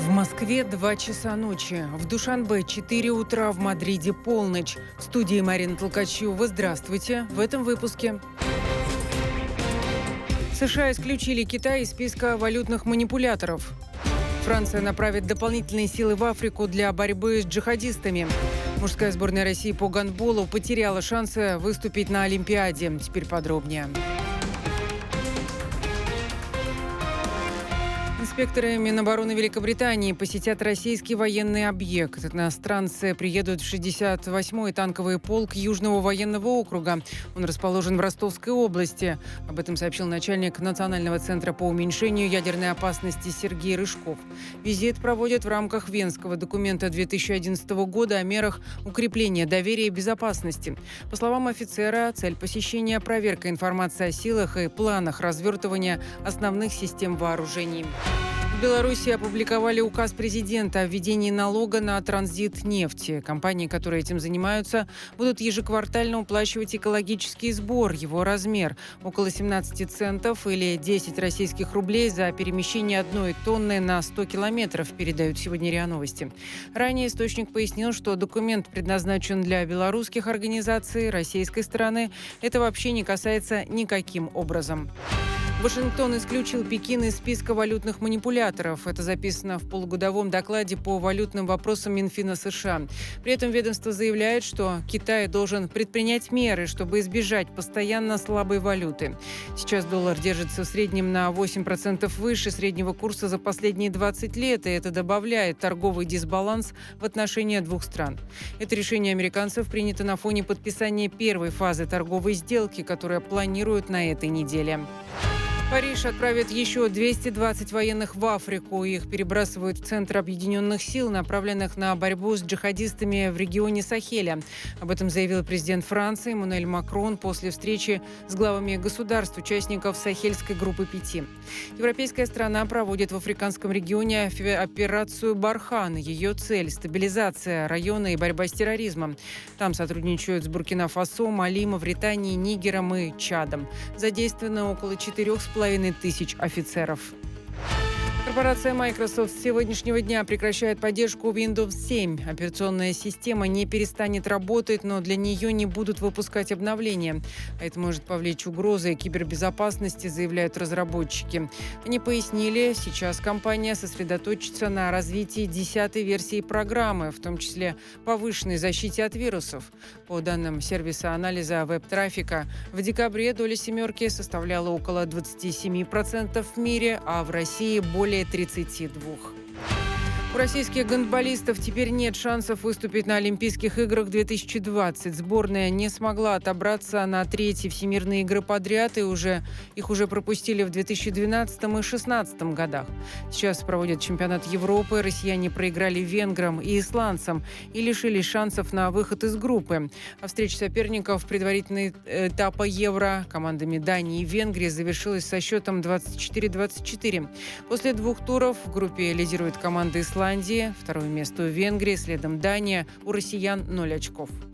В Москве 2 часа ночи, в Душанбе 4 утра, в Мадриде полночь. В студии Марина Толкачева. Здравствуйте. В этом выпуске. США исключили Китай из списка валютных манипуляторов. Франция направит дополнительные силы в Африку для борьбы с джихадистами. Мужская сборная России по гандболу потеряла шансы выступить на Олимпиаде. Теперь подробнее. Инспекторы Минобороны Великобритании посетят российский военный объект. Иностранцы приедут в 68-й танковый полк Южного военного округа. Он расположен в Ростовской области. Об этом сообщил начальник Национального центра по уменьшению ядерной опасности Сергей Рыжков. Визит проводят в рамках Венского документа 2011 года о мерах укрепления доверия и безопасности. По словам офицера, цель посещения – проверка информации о силах и планах развертывания основных систем вооружений. В Беларуси опубликовали указ президента о введении налога на транзит нефти. Компании, которые этим занимаются, будут ежеквартально уплачивать экологический сбор. Его размер – около 17 центов или 10 российских рублей за перемещение 1 тонны на 100 километров, передают сегодня РИА Новости. Ранее источник пояснил, что документ предназначен для белорусских организаций, российской стороны. Это вообще не касается никаким образом. Вашингтон исключил Пекин из списка валютных манипуляторов. Это записано в полугодовом докладе по валютным вопросам Минфина США. При этом ведомство заявляет, что Китай должен предпринять меры, чтобы избежать постоянно слабой валюты. Сейчас доллар держится в среднем на 8% выше среднего курса за последние 20 лет, и это добавляет торговый дисбаланс в отношении двух стран. Это решение американцев принято на фоне подписания первой фазы торговой сделки, которая планируют на этой неделе. Париж отправит еще 220 военных в Африку. Их перебрасывают в Центр объединенных сил, направленных на борьбу с джихадистами в регионе Сахеля. Об этом заявил президент Франции Эммануэль Макрон после встречи с главами государств, участников Сахельской группы 5. Европейская страна проводит в африканском регионе операцию «Бархан». Ее цель – стабилизация района и борьба с терроризмом. Там сотрудничают с Буркина-Фасо, Мали, Мавританией, Нигером и Чадом. Задействовано около 4,5 тысяч офицеров. Корпорация Microsoft с сегодняшнего дня прекращает поддержку Windows 7. Операционная система не перестанет работать, но для нее не будут выпускать обновления. А это может повлечь угрозы кибербезопасности, заявляют разработчики. Они пояснили, сейчас компания сосредоточится на развитии 10-й версии программы, в том числе повышенной защите от вирусов. По данным сервиса анализа веб-трафика, в декабре доля «семерки» составляла около 27% в мире, а в России более 32%. У российских гандболистов теперь нет шансов выступить на Олимпийских играх 2020. Сборная не смогла отобраться на 3-й всемирные игры подряд, и их уже пропустили в 2012 и 2016 годах. Сейчас проводят чемпионат Европы. Россияне проиграли венграм и исландцам и лишились шансов на выход из группы. А встреча соперников предварительного этапа Евро командами Дании и Венгрии завершилась со счетом 24-24. После 2 туров в группе лидирует команда Исландии, второе место у Венгрии, следом Дания, у россиян 0 очков.